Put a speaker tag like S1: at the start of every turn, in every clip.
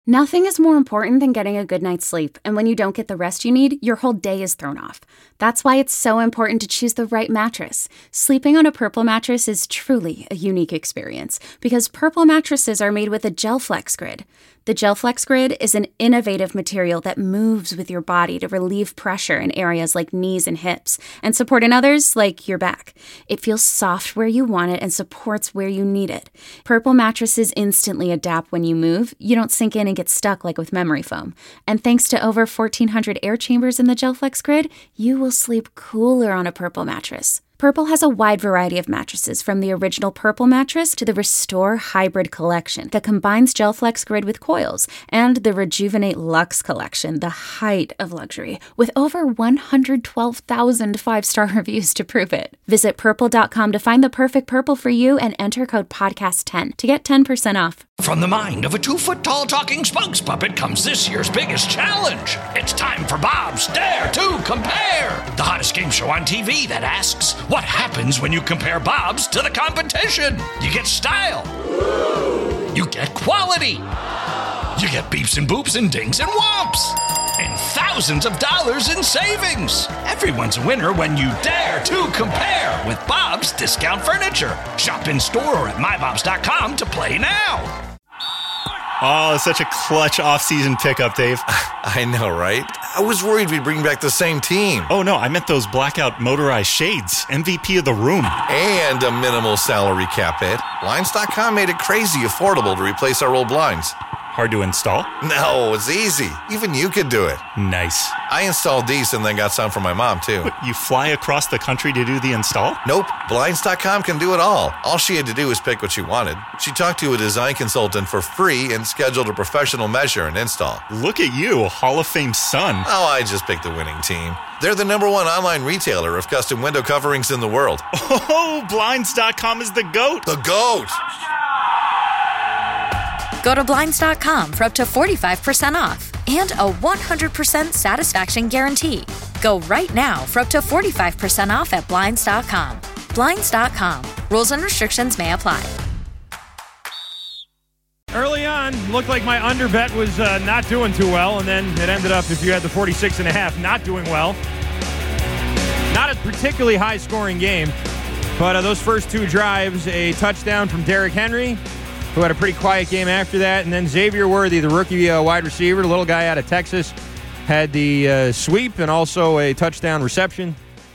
S1: Nothing is more important than getting a good night's sleep, and when you don't get the rest you need, your whole day is thrown off. That's why it's so important to choose the right mattress. Sleeping on a Purple mattress is truly a unique experience, because Purple mattresses are made with a GelFlex Grid. The GelFlex Grid is an innovative material that moves with your body to relieve pressure in areas like knees and hips, and support in others like your back. It feels soft where you want it and supports where you need it. Purple mattresses instantly adapt when you move. You don't sink in and get stuck like with memory foam. And thanks to over 1,400 air chambers in the GelFlex Grid, you will sleep cooler on a Purple mattress. Purple has a wide variety of mattresses, from the original Purple mattress to the Restore Hybrid collection that combines GelFlex Grid with coils, and the Rejuvenate Luxe collection, the height of luxury, with over 112,000 five-star reviews to prove it. Visit purple.com to find the perfect Purple for you and enter code podcast10 to get 10% off.
S2: From the mind of a 2-foot-tall talking spokes puppet comes this year's biggest challenge. It's time for Bob's Dare to Compare, the hottest game show on TV that asks, what happens when you compare Bob's to the competition? You get style. You get quality. You get beeps and boops and dings and whomps. And thousands of dollars in savings. Everyone's a winner when you dare to compare with Bob's Discount Furniture. Shop in store or at mybobs.com to play now.
S3: Oh, such a clutch off-season pickup, Dave.
S4: I know, right? I was worried we'd bring back the same team.
S3: Oh, no, I meant those blackout motorized shades. MVP of the room.
S4: And a minimal salary cap hit. Blinds.com made it crazy affordable to replace our old blinds.
S3: Hard to install?
S4: No, it's easy. Even you could do it.
S3: Nice.
S4: I installed these and then got some for my mom, too.
S3: What, you fly across the country to do the install?
S4: Nope. Blinds.com can do it all. All she had to do was pick what she wanted. She talked to a design consultant for free and scheduled a professional measure and install.
S3: Look at you, Hall of Fame son.
S4: Oh, I just picked the winning team. They're the #1 online retailer of custom window coverings in the world.
S3: Oh, Blinds.com is the GOAT.
S4: The GOAT!
S5: Go to Blinds.com for up to 45% off and a 100% satisfaction guarantee. Go right now for up to 45% off at Blinds.com. Blinds.com. Rules and restrictions may apply.
S6: Early on, looked like my under bet was not doing too well, and then it ended up, if you had the 46.5, not doing well. Not a particularly high-scoring game, but those first two drives, a touchdown from Derrick Henry, who had a pretty quiet game after that, and then Xavier Worthy, the rookie wide receiver, the little guy out of Texas, had the sweep and also a touchdown reception.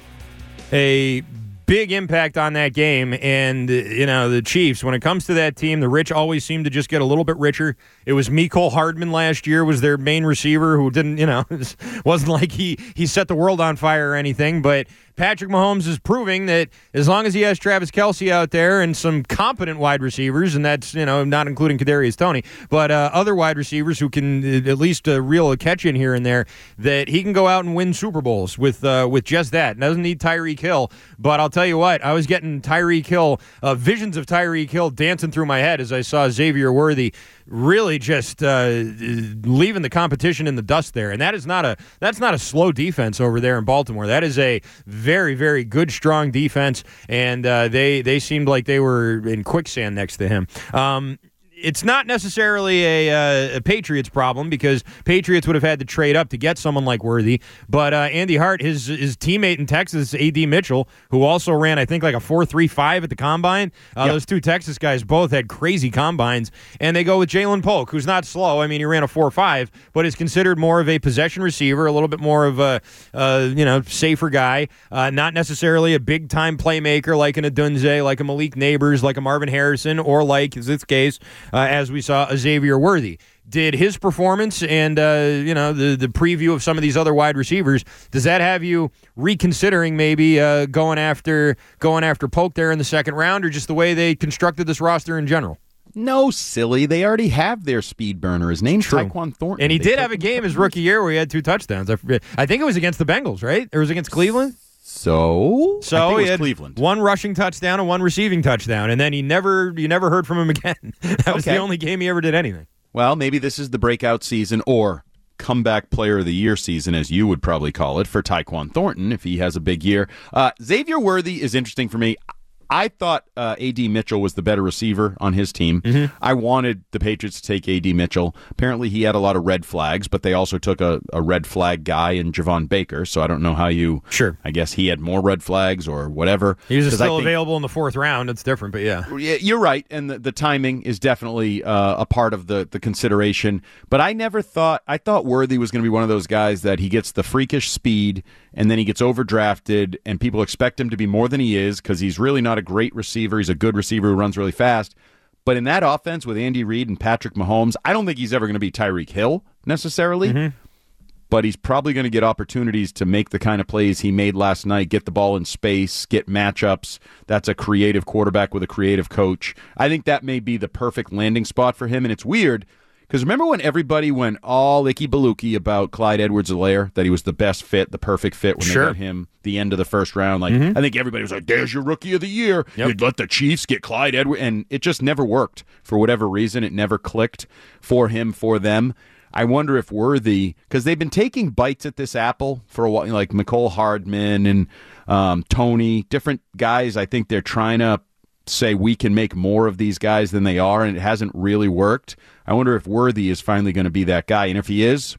S6: A big impact on that game, and the Chiefs, when it comes to that team, the rich always seem to just get a little bit richer. It was Mecole Hardman last year was their main receiver, who didn't, it wasn't like he set the world on fire or anything, but Patrick Mahomes is proving that as long as he has Travis Kelce out there and some competent wide receivers, and that's, not including Kadarius Toney, but other wide receivers who can at least reel a catch in here and there, that he can go out and win Super Bowls with just that. Doesn't need Tyreek Hill, but I'll tell you what, I was getting Tyreek Hill, visions of Tyreek Hill dancing through my head as I saw Xavier Worthy really just leaving the competition in the dust there. And that's not a slow defense over there in Baltimore. That is a very, very good, strong defense, and they seemed like they were in quicksand next to him. It's not necessarily a Patriots problem, because Patriots would have had to trade up to get someone like Worthy. But Andy Hart, his teammate in Texas, A.D. Mitchell, who also ran, I think, like a 4.35 at the Combine. Yep. Those two Texas guys both had crazy combines. And they go with Jalen Polk, who's not slow. I mean, he ran a 4.5, but is considered more of a possession receiver, a little bit more of a safer guy. Not necessarily a big-time playmaker like an Adunze, like a Malik Neighbors, like a Marvin Harrison, or like, in this case, as we saw, a Xavier Worthy. Did his performance and the preview of some of these other wide receivers, does that have you reconsidering maybe going after Polk there in the second round, or just the way they constructed this roster in general?
S7: No, silly. They already have their speed burner. His name's Tyquan Thornton.
S6: And he did have a game his rookie year where he had 2 touchdowns. I think it was against the Bengals, right? Or was it against Cleveland?
S7: So I think it was Cleveland.
S6: 1 rushing touchdown and 1 receiving touchdown, and then you never heard from him again. That was the only game he ever did anything.
S7: Well, maybe this is the breakout season, or comeback player of the year season, as you would probably call it, for Tyquan Thornton if he has a big year. Xavier Worthy is interesting for me. I thought A.D. Mitchell was the better receiver on his team.
S6: Mm-hmm.
S7: I wanted the Patriots to take A.D. Mitchell. Apparently he had a lot of red flags, but they also took a red flag guy in Javon Baker, so I don't know how you...
S6: Sure.
S7: I guess he had more red flags or whatever.
S6: He was still available in the 4th round. It's different, but yeah.
S7: You're right, and the timing is definitely a part of the consideration. But I thought Worthy was going to be one of those guys that he gets the freakish speed, and then he gets overdrafted, and people expect him to be more than he is because he's really not a great receiver. He's a good receiver who runs really fast. But in that offense with Andy Reid and Patrick Mahomes, I don't think he's ever going to be Tyreek Hill necessarily. Mm-hmm. But he's probably going to get opportunities to make the kind of plays he made last night, get the ball in space, get matchups. That's a creative quarterback with a creative coach. I think that may be the perfect landing spot for him. And it's weird because remember when everybody went all icky-balooky about Clyde Edwards-Helaire, that he was the best fit, the perfect fit when they got him the end of the first round? Like I think everybody was like, there's your rookie of the year.
S6: Yep.
S7: You'd let the Chiefs get Clyde Edwards. And it just never worked for whatever reason. It never clicked for him, for them. I wonder if Worthy, because they've been taking bites at this apple for a while, like Mecole Hardman and Tony, different guys. I think they're trying to say we can make more of these guys than they are, and it hasn't really worked. I wonder if Worthy is finally going to be that guy. And if he is,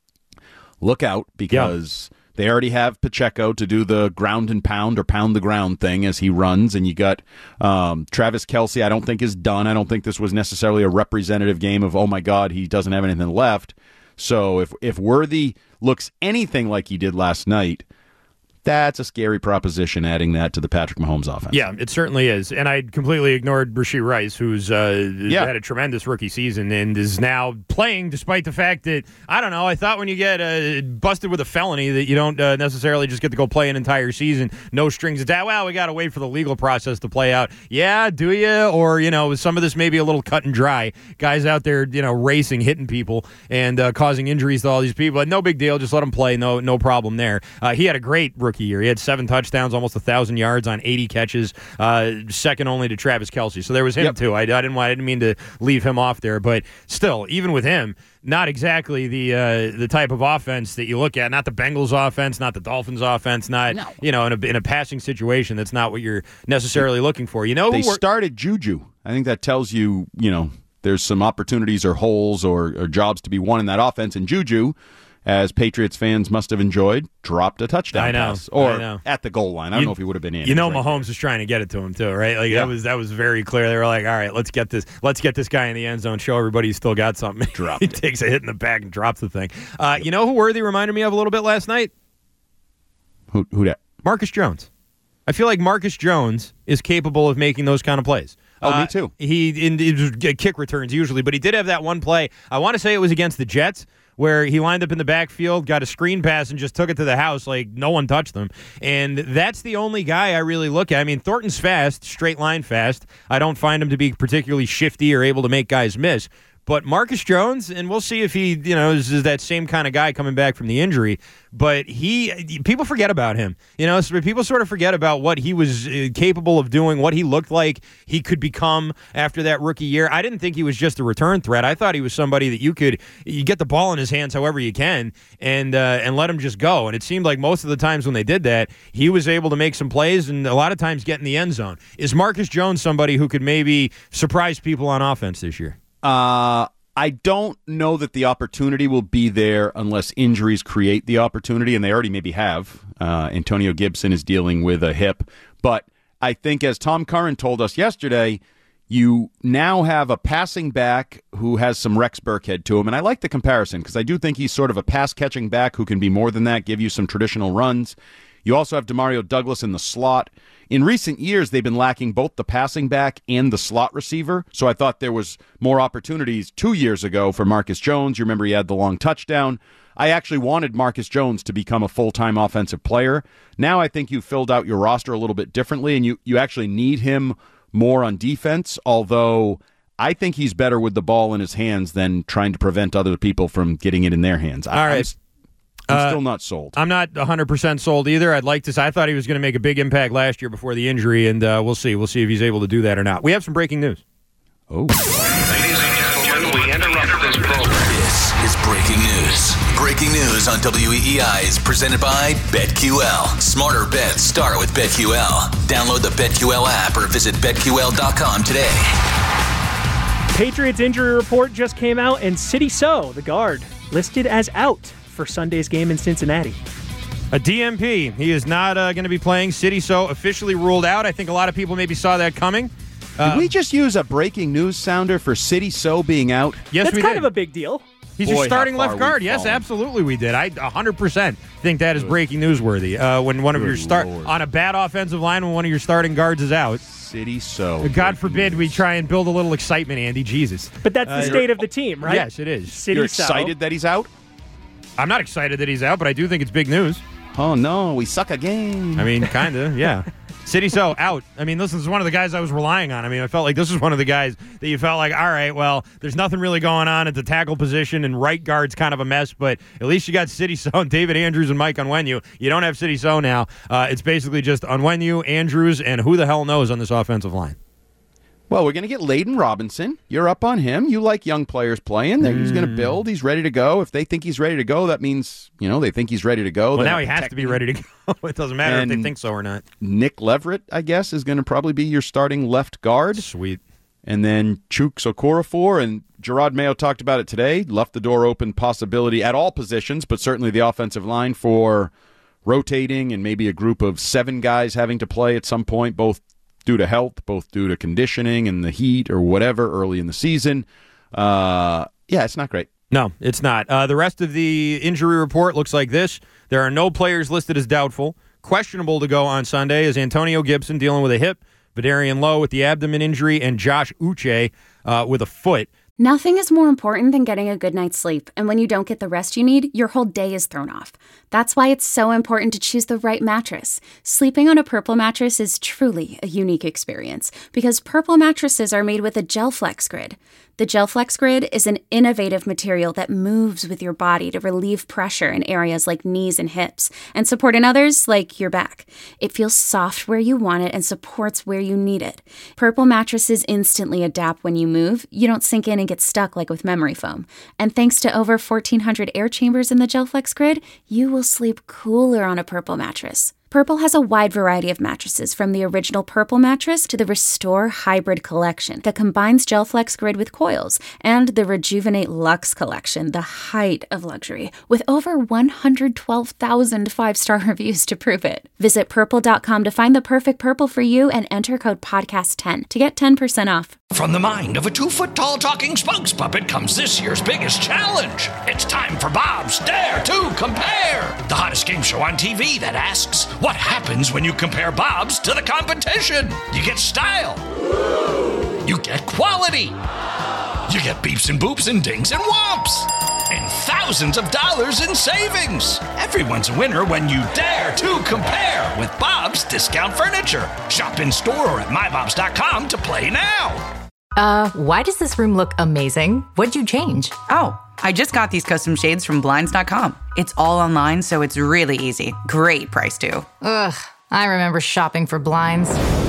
S7: look out, because they already have Pacheco to do the ground and pound or pound the ground thing as he runs, and you got Travis Kelce I don't think is done. I don't think this was necessarily a representative game of, oh my God, he doesn't have anything left. So if Worthy looks anything like he did last night, that's a scary proposition, adding that to the Patrick Mahomes offense.
S6: Yeah, it certainly is. And I completely ignored Rashee Rice, who's had a tremendous rookie season and is now playing despite the fact that, I don't know, I thought when you get busted with a felony that you don't necessarily just get to go play an entire season, no strings attached. Well, we got to wait for the legal process to play out. Yeah, do you? Or, some of this may be a little cut and dry. Guys out there, racing, hitting people, and causing injuries to all these people. No big deal. Just let them play. No problem there. He had a great rookie year. He had 7 touchdowns, almost 1,000 yards on 80 catches, second only to Travis Kelce. So there was him too. I didn't mean to leave him off there, but still, even with him, not exactly the type of offense that you look at. Not the Bengals offense, not the Dolphins offense, not in a passing situation. That's not what you're necessarily looking for.
S7: They started Juju. I think that tells you there's some opportunities or holes or jobs to be won in that offense, and Juju, as Patriots fans must have enjoyed, dropped a touchdown pass. Or at the goal line. I don't know if he would have been in.
S6: Mahomes was trying to get it to him too, right? Like that was very clear. They were like, all right, let's get this guy in the end zone, show everybody he's still got something. He takes a hit in the back and drops the thing. You know who Worthy reminded me of a little bit last night?
S7: Who that?
S6: Marcus Jones. I feel like Marcus Jones is capable of making those kind of plays.
S7: Oh, me too.
S6: It was kick returns usually, but he did have that one play. I want to say it was against the Jets, where he lined up in the backfield, got a screen pass, and just took it to the house like no one touched them. And that's the only guy I really look at. I mean, Thornton's fast, straight line fast. I don't find him to be particularly shifty or able to make guys miss. But Marcus Jones, and we'll see if he, is that same kind of guy coming back from the injury. But people forget about him. So people sort of forget about what he was capable of doing, what he looked like he could become after that rookie year. I didn't think he was just a return threat. I thought he was somebody that you get the ball in his hands however you can and let him just go. And it seemed like most of the times when they did that, he was able to make some plays and a lot of times get in the end zone. Is Marcus Jones somebody who could maybe surprise people on offense this year?
S7: I don't know that the opportunity will be there unless injuries create the opportunity, and they already maybe have. Antonio Gibson is dealing with a hip. But I think, as Tom Curran told us yesterday, you now have a passing back who has some Rex Burkhead to him. And I like the comparison because I do think he's sort of a pass-catching back who can be more than that, give you some traditional runs. You also have Demario Douglas in the slot. In recent years, they've been lacking both the passing back and the slot receiver, so I thought there was more opportunities 2 years ago for Marcus Jones. You remember he had the long touchdown. I actually wanted Marcus Jones to become a full-time offensive player. Now I think you've filled out your roster a little bit differently, and you actually need him more on defense, although I think he's better with the ball in his hands than trying to prevent other people from getting it in their hands.
S6: All right.
S7: I'm still not sold.
S6: I'm not 100% sold either. I'd like to. I thought he was going to make a big impact last year before the injury, and we'll see. We'll see if he's able to do that or not. We have some breaking news.
S8: Oh. Ladies and gentlemen, we interrupt this program. This is breaking news. Breaking Breaking news on WEEI is presented by BetQL. Smarter bets start with BetQL. Download the BetQL app or visit BetQL.com today.
S9: Patriots injury report just came out, and Sidy Sow, the guard, listed as out for Sunday's game in Cincinnati.
S6: A DMP. He is not going to be playing. Sidy Sow officially ruled out. I think a lot of people maybe saw that coming.
S7: Did we just use a breaking news sounder for Sidy Sow being out?
S6: Yes,
S9: That's
S6: we
S9: kind
S6: did.
S9: of a big deal.
S6: He's your starting left guard. Yes, absolutely we did. I 100% think that is breaking newsworthy. When one of your on a bad offensive line, when one of your starting guards is out.
S7: Sidy Sow.
S6: God forbid we try and build a little excitement, Andy. Jesus.
S9: But that's the state of the team, right?
S6: Yes, it is.
S9: Sidy
S7: You're
S9: Sow.
S7: excited that he's out?
S6: I'm not excited that he's out, but I do think it's big news.
S7: Oh, no, we suck again.
S6: I mean, kind of, yeah. Sidy Sow out. I mean, listen, this is one of the guys I was relying on. I mean, I felt like this is one of the guys that you felt like, all right, well, there's nothing really going on at the tackle position, and right guard's kind of a mess, but at least you got Sidy Sow and David Andrews and Mike Onwenu. You don't have Sidy Sow now. It's basically just Onwenu, Andrews, and who the hell knows on this offensive line.
S7: Well, we're going to get Layden Robinson. You're up on him. You like young players playing. He's going to build. He's ready to go. If they think he's ready to go, that means, they think he's ready to go.
S6: Well, now he has to be ready to go. It doesn't matter if they think so or not.
S7: Nick Leverett, I guess, is going to probably be your starting left guard.
S6: Sweet.
S7: And then Chuks Okorafor, and Gerard Mayo talked about it today, left the door open possibility at all positions, but certainly the offensive line for rotating and maybe a group of 7 guys having to play at some point, both due to health, both due to conditioning and the heat or whatever early in the season. It's not great.
S6: No, it's not. The rest of the injury report looks like this. There are no players listed as doubtful. Questionable to go on Sunday is Antonio Gibson dealing with a hip, Vidarian Lowe with the abdomen injury, and Josh Uche with a foot.
S1: Nothing is more important than getting a good night's sleep, and when you don't get the rest you need, your whole day is thrown off. That's why it's so important to choose the right mattress. Sleeping on a Purple mattress is truly a unique experience, because Purple mattresses are made with a GelFlex Grid. The GelFlex Grid is an innovative material that moves with your body to relieve pressure in areas like knees and hips, and support in others like your back. It feels soft where you want it and supports where you need it. Purple mattresses instantly adapt when you move. You don't sink in and get stuck like with memory foam. And thanks to over 1,400 air chambers in the GelFlex Grid, you will sleep cooler on a Purple mattress. Purple has a wide variety of mattresses, from the original Purple mattress to the Restore Hybrid collection that combines GelFlex Grid with coils, and the Rejuvenate Luxe collection, the height of luxury, with over 112,000 5-star reviews to prove it. Visit Purple.com to find the perfect Purple for you and enter code podcast10 to get 10% off.
S2: From the mind of a 2-foot-tall talking spokes puppet comes this year's biggest challenge. It's time for Bob's Dare to Compare, the hottest game show on TV that asks, what happens when you compare Bob's to the competition? You get style. You get quality. You get beeps and boops and dings and whomps. And thousands of dollars in savings. Everyone's a winner when you dare to compare with Bob's Discount Furniture. Shop in store or at mybobs.com to play now.
S10: Why does this room look amazing? What'd you change?
S11: Oh, I just got these custom shades from Blinds.com. It's all online, so it's really easy. Great price, too.
S10: Ugh, I remember shopping for blinds.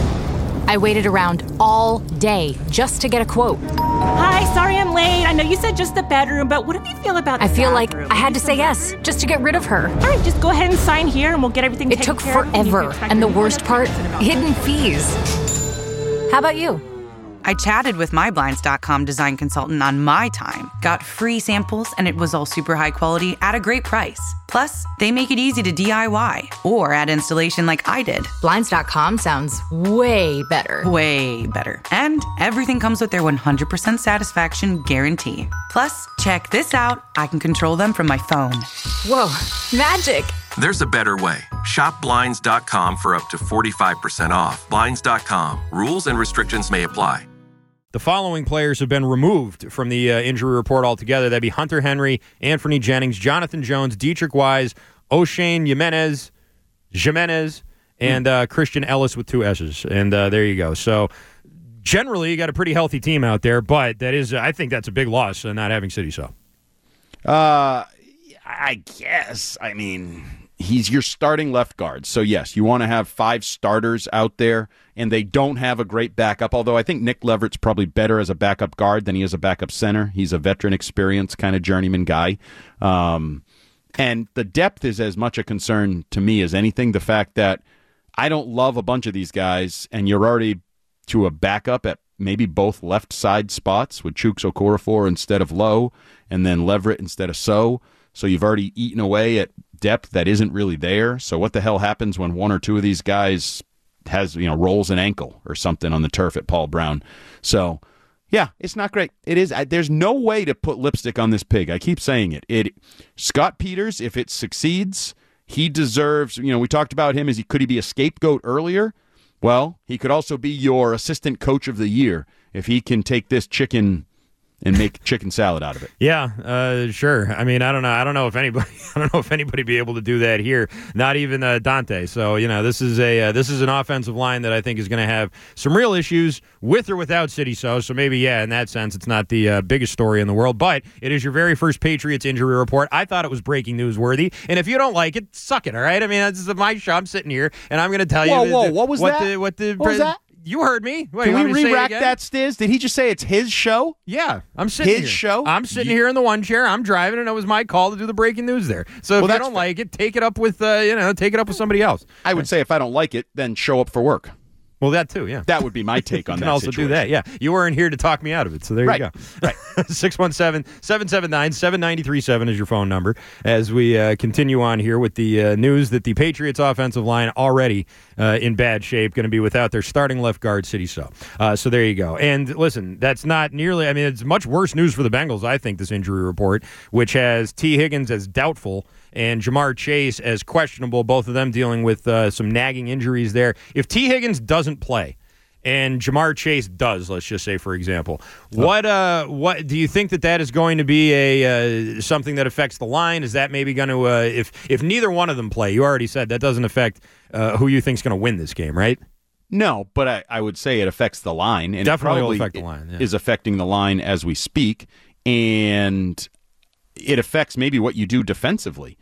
S10: I waited around all day just to get a quote.
S12: Hi, sorry I'm late. I know you said just the bedroom, but what do you feel about the
S10: I feel
S12: bathroom?
S10: like I had to say yes just to get rid of her.
S12: All right, just go ahead and sign here and we'll get everything
S10: It
S12: taken
S10: took
S12: care of.
S10: forever, and the worst part, hidden fees. How about you?
S11: I chatted with my Blinds.com design consultant on my time, got free samples, and it was all super high quality at a great price. Plus, they make it easy to DIY or add installation like I did.
S10: Blinds.com sounds way better.
S11: Way better. And everything comes with their 100% satisfaction guarantee. Plus, check this out. I can control them from my phone.
S10: Whoa, magic.
S13: There's a better way. Shop Blinds.com for up to 45% off. Blinds.com. Rules and restrictions may apply.
S6: The following players have been removed from the injury report altogether. That'd be Hunter Henry, Anthony Jennings, Jonathan Jones, Dietrich Wise, O'Shane Jimenez, and Christian Ellis with 2 S's. And there you go. So generally, you got a pretty healthy team out there, but that is, I think that's a big loss, not having Sidy Sow.
S7: I guess. I mean, he's your starting left guard. So, yes, you want to have 5 starters out there, and they don't have a great backup, although I think Nick Leverett's probably better as a backup guard than he is a backup center. He's a veteran experience kind of journeyman guy. And the depth is as much a concern to me as anything. The fact that I don't love a bunch of these guys, and you're already to a backup at maybe both left side spots with Chooks Okorafor instead of Lowe, and then Leverett instead of So you've already eaten away at depth that isn't really there. So what the hell happens when one or two of these guys rolls an ankle or something on the turf at Paul Brown? So yeah, it's not great. It is. There's no way to put lipstick on this pig. I keep saying it. Scott Peters, if it succeeds, he deserves. We talked about him. Could he be a scapegoat earlier? Well, he could also be your assistant coach of the year if he can take this chicken and make chicken salad out of it.
S6: Yeah, sure. I mean, I don't know. I don't know if anybody be able to do that here. Not even Dante. So this is an offensive line that I think is going to have some real issues with or without City So. So maybe in that sense, it's not the biggest story in the world. But it is your very first Patriots injury report. I thought it was breaking news worthy. And if you don't like it, suck it. All right. I mean, this is my show. I'm sitting here and I'm going to tell you.
S7: Whoa! What was that?
S6: What
S7: was that?
S6: You heard me. Wait,
S7: can we re-rack that, Stiz? Did he just say it's his show?
S6: Yeah, I'm sitting here.
S7: His show?
S6: I'm sitting here in the one chair. I'm driving, and it was my call to do the breaking news there. So if you don't like it, take it up with somebody else.
S7: I would say if I don't like it, then show up for work.
S6: Well, that too, yeah.
S7: That would be my take on that.
S6: You can also
S7: situation.
S6: do that, yeah. You weren't here to talk me out of it, so there you go.
S7: Right.
S6: 617-779-7937 is your phone number as we continue on here with the news that the Patriots offensive line already in bad shape, going to be without their starting left guard, City So. So there you go. And listen, that's not nearly, it's much worse news for the Bengals, I think, this injury report, which has T. Higgins as doubtful and Jamar Chase as questionable, both of them dealing with some nagging injuries there. If T. Higgins doesn't play and Jamar Chase does, let's just say, for example, what do you think that is going to be a something that affects the line? Is that maybe going to, if neither one of them play, you already said that doesn't affect who you think is going to win this game, right?
S7: No, but I would say it affects the line. And
S6: definitely
S7: it
S6: will affect the line. Yeah.
S7: Is affecting the line as we speak, and it affects maybe what you do defensively.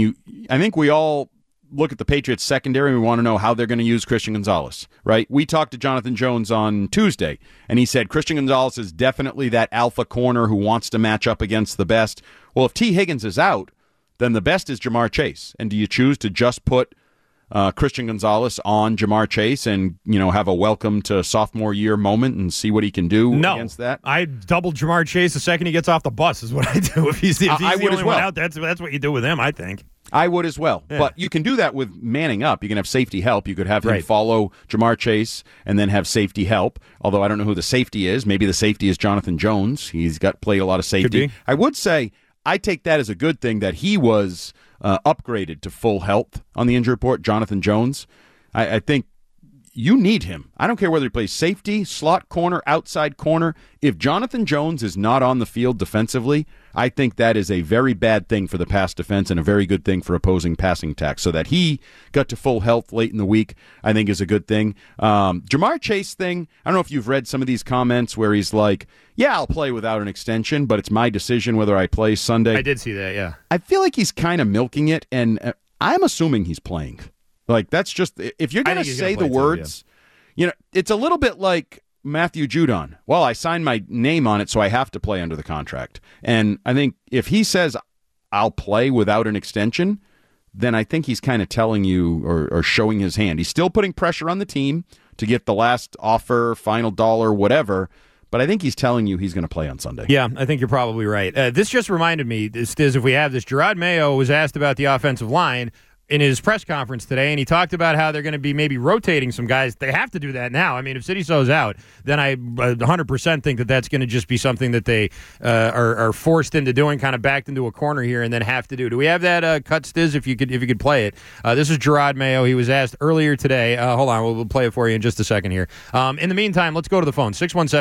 S7: I think we all look at the Patriots secondary and we want to know how they're going to use Christian Gonzalez, right? We talked to Jonathan Jones on Tuesday, and he said Christian Gonzalez is definitely that alpha corner who wants to match up against the best. Well, if T. Higgins is out, then the best is Jamar Chase. And do you choose to just put Christian Gonzalez on Jamar Chase and have a welcome to sophomore year moment and see what he can do against that?
S6: I double Jamar Chase the second he gets off the bus is what I do. If he's the only one out, that's what you do with him, I think.
S7: I would as well. Yeah. But you can do that with manning up. You can have safety help. You could have him follow Jamar Chase and then have safety help, although I don't know who the safety is. Maybe the safety is Jonathan Jones. He's played a lot of safety. I would say I take that as a good thing that he was upgraded to full health on the injury report, Jonathan Jones. I think you need him. I don't care whether he plays safety, slot corner, outside corner. If Jonathan Jones is not on the field defensively, I think that is a very bad thing for the pass defense and a very good thing for opposing passing attacks. So that he got to full health late in the week, I think is a good thing. Jamar Chase thing, I don't know if you've read some of these comments where he's like, yeah, I'll play without an extension, but it's my decision whether I play Sunday.
S6: I did see that, yeah.
S7: I feel like he's kind of milking it, and I'm assuming he's playing. Like, that's just, if you're going to say the words, it's a little bit like Matthew Judon. Well, I signed my name on it, so I have to play under the contract. And I think if he says, I'll play without an extension, then I think he's kind of telling you or showing his hand. He's still putting pressure on the team to get the last offer, final dollar, whatever. But I think he's telling you he's going to play on Sunday.
S6: Yeah, I think you're probably right. This just reminded me, Stiz, if we have this, Gerard Mayo was asked about the offensive line in his press conference today, and he talked about how they're going to be maybe rotating some guys. They have to do that now. I mean, if City So's out, then I 100% think that's going to just be something that they are forced into doing, kind of backed into a corner here, and then have to do. Do we have that cut, Stiz, if you could play it? This is Gerard Mayo. He was asked earlier today. Hold on, we'll play it for you in just a second here. In the meantime, let's go to the phone,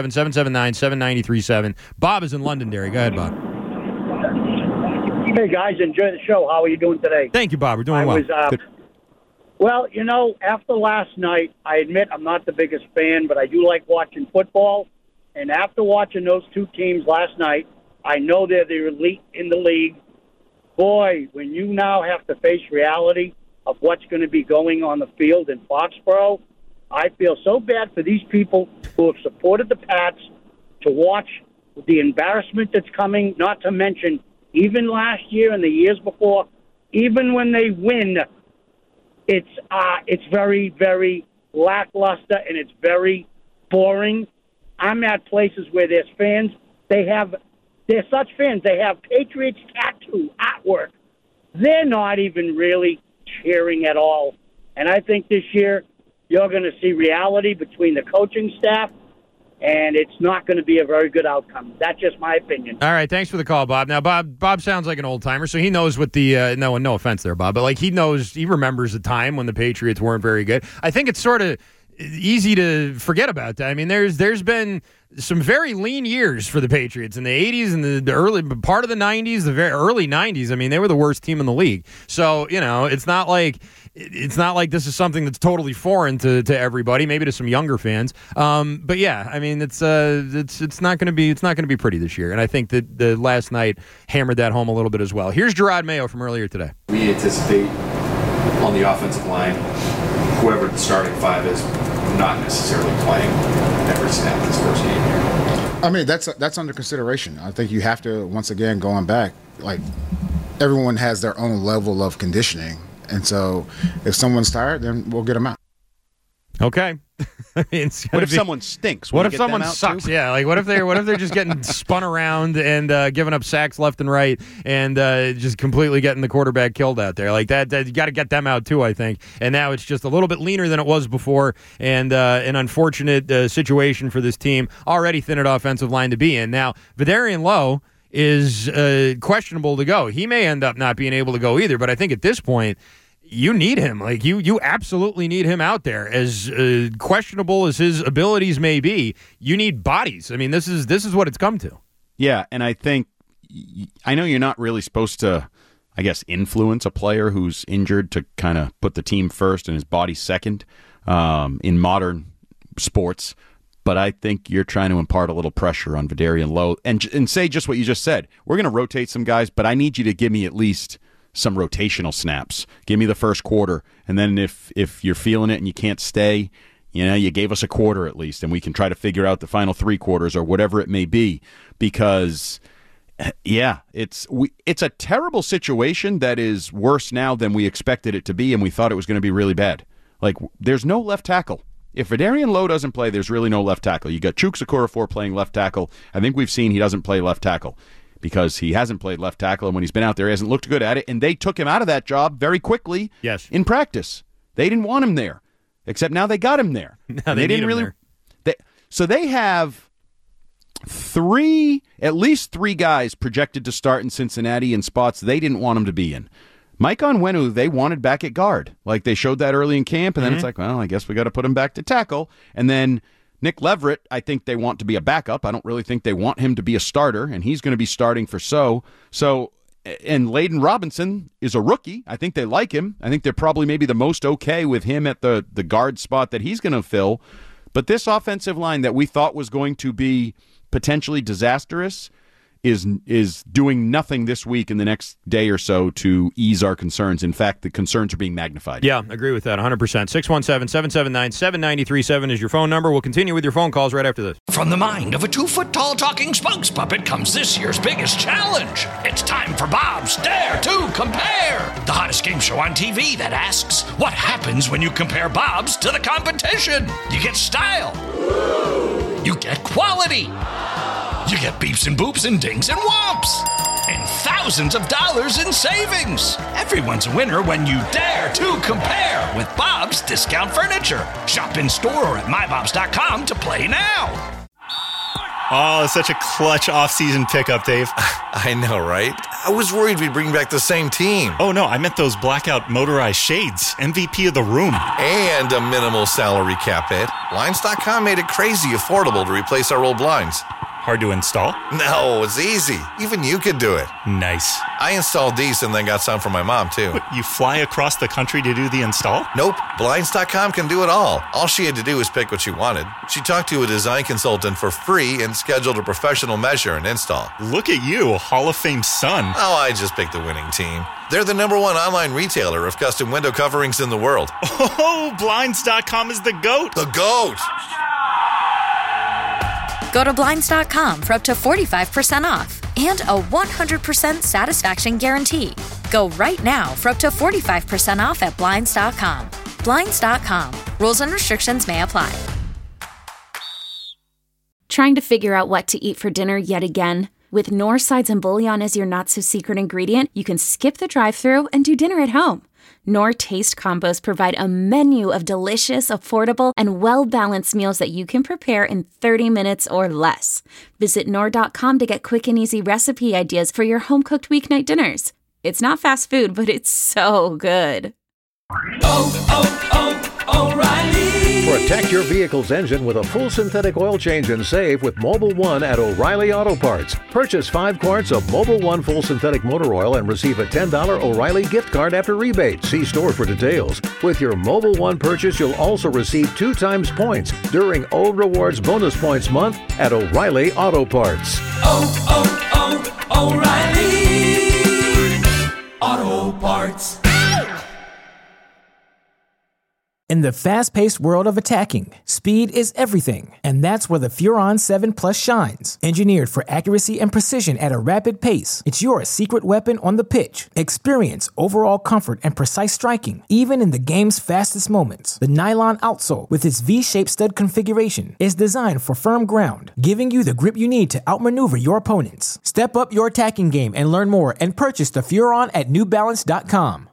S6: 617-779-7937. Bob is in Londonderry. Go ahead, Bob.
S14: Hey, guys, enjoy the show. How are you doing today?
S6: Thank you, Bob. We're doing well.
S14: Well, after last night, I admit I'm not the biggest fan, but I do like watching football. And after watching those two teams last night, I know they're the elite in the league. Boy, when you now have to face reality of what's going to be going on the field in Foxborough, I feel so bad for these people who have supported the Pats to watch the embarrassment that's coming, not to mention even last year and the years before, even when they win, it's very, very lackluster and it's very boring. I'm at places where there's fans. They're such fans. They have Patriots tattoo artwork. They're not even really cheering at all. And I think this year you're going to see reality between the coaching staff, and it's not going to be a very good outcome. That's just my opinion.
S6: All right, thanks for the call, Bob. Now, Bob sounds like an old-timer, so he knows what the no offense there, Bob, but like he remembers the time when the Patriots weren't very good. I think it's sort of easy to forget about that. I mean, there's been some very lean years for the Patriots in the 80s and the early part of the 90s, the very early 90s. I mean, they were the worst team in the league. So, it's not like this is something that's totally foreign to everybody, maybe to some younger fans. But yeah, I mean, it's not going to be pretty this year. And I think that the last night hammered that home a little bit as well. Here's Gerard Mayo from earlier today.
S15: We anticipate on the offensive line, whoever the starting five is, not necessarily playing every snap this first game here.
S16: I mean, that's under consideration. I think you have to, once again, going back, like everyone has their own level of conditioning. And so if someone's tired, then we'll get them out.
S6: Okay.
S7: What if someone stinks?
S6: What if someone sucks? Too? Yeah, like what if they're just getting spun around and giving up sacks left and right and just completely getting the quarterback killed out there like that? You got to get them out too, I think. And now it's just a little bit leaner than it was before, and an unfortunate situation for this team. Already thin at offensive line to be in. Now Vederian Lowe is questionable to go. He may end up not being able to go either. But I think at this point, you need him. Like you absolutely need him out there. As questionable as his abilities may be, you need bodies. I mean, this is what it's come to.
S7: Yeah, and I know you're not really supposed to, I guess, influence a player who's injured to kind of put the team first and his body second in modern sports. But I think you're trying to impart a little pressure on Vederian Lowe and say just what you just said. We're going to rotate some guys, but I need you to give me at least some rotational snaps. Give me the first quarter, and then if you're feeling it and you can't stay, you gave us a quarter at least, and we can try to figure out the final three quarters or whatever it may be. Because, yeah, it's a terrible situation that is worse now than we expected it to be, and we thought it was going to be really bad. Like, there's no left tackle. If Vederian Lowe doesn't play, there's really no left tackle. You got Chuks Okorafor playing left tackle. I think we've seen he doesn't play left tackle, because he hasn't played left tackle, and when he's been out there, he hasn't looked good at it, and they took him out of that job very quickly.
S6: Yes.
S7: In practice. They didn't want him there, except now they got him there.
S6: Now they didn't really.
S7: So they have at least three guys projected to start in Cincinnati in spots they didn't want him to be in. Mike Onwenu, they wanted back at guard. Like, they showed that early in camp, and then it's like, well, I guess we got to put him back to tackle. And then Nick Leverett, I think they want to be a backup. I don't really think they want him to be a starter, and he's going to be starting for So, and Layden Robinson is a rookie. I think they like him. I think they're probably maybe the most okay with him at the guard spot that he's going to fill. But this offensive line that we thought was going to be potentially disastrous is doing nothing this week in the next day or so to ease our concerns. In fact, the concerns are being magnified.
S6: Yeah, agree with that 100%. 617-779-7937 is your phone number. We'll continue with your phone calls right after this.
S2: From the mind of a 2-foot-tall talking spokes puppet comes this year's biggest challenge. It's time for Bob's Dare to Compare, the hottest game show on TV that asks, what happens when you compare Bob's to the competition? You get style. You get quality. You get beeps and boops and dings and whomps. And thousands of dollars in savings. Everyone's a winner when you dare to compare with Bob's Discount Furniture. Shop in store or at mybobs.com to play now.
S3: Oh, it's such a clutch off-season pickup, Dave.
S4: I know, right? I was worried we'd bring back the same team.
S3: Oh, no, I meant those blackout motorized shades. MVP of the room.
S4: And a minimal salary cap hit. Blinds.com made it crazy affordable to replace our old blinds.
S3: Hard to install?
S4: No, it's easy. Even you could do it.
S3: Nice.
S4: I installed these and then got some for my mom, too.
S3: What, you fly across the country to do the install?
S4: Nope. Blinds.com can do it all. All she had to do was pick what she wanted. She talked to a design consultant for free and scheduled a professional measure and install.
S3: Look at you, Hall of Fame son.
S4: Oh, I just picked the winning team. They're the #1 online retailer of custom window coverings in the world.
S3: Oh, Blinds.com is the GOAT.
S4: The GOAT!
S5: Go to Blinds.com for up to 45% off and a 100% satisfaction guarantee. Go right now for up to 45% off at Blinds.com. Blinds.com. Rules and restrictions may apply.
S1: Trying to figure out what to eat for dinner yet again? With Knorr sides and bouillon as your not-so-secret ingredient, you can skip the drive-thru and do dinner at home. Knorr Taste Combos provide a menu of delicious, affordable, and well-balanced meals that you can prepare in 30 minutes or less. Visit Knorr.com to get quick and easy recipe ideas for your home-cooked weeknight dinners. It's not fast food, but it's so good.
S17: O'Reilly. Protect your vehicle's engine with a full synthetic oil change and save with Mobil 1 at O'Reilly Auto Parts. Purchase 5 quarts of Mobil 1 full synthetic motor oil and receive a $10 O'Reilly gift card after rebate. See store for details. With your Mobil 1 purchase, you'll also receive 2 times points during O Rewards Bonus Points Month at O'Reilly Auto Parts.
S18: O'Reilly Auto Parts.
S19: In the fast-paced world of attacking, speed is everything, and that's where the Furon 7 Plus shines. Engineered for accuracy and precision at a rapid pace, it's your secret weapon on the pitch. Experience overall comfort and precise striking, even in the game's fastest moments. The nylon outsole, with its V-shaped stud configuration, is designed for firm ground, giving you the grip you need to outmaneuver your opponents. Step up your attacking game and learn more and purchase the Furon at NewBalance.com.